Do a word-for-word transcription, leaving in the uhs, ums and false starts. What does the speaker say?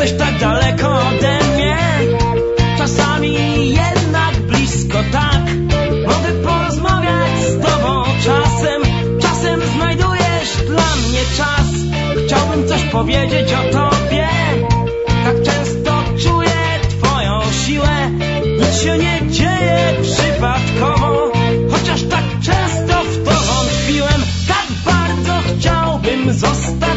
Jesteś tak daleko ode mnie, czasami jednak blisko, tak. Mogę porozmawiać z tobą czasem, czasem znajdujesz dla mnie czas. Chciałbym coś powiedzieć o tobie, tak często czuję twoją siłę. Nic się nie dzieje przypadkowo, chociaż tak często w to wątpiłem. Tak bardzo chciałbym zostać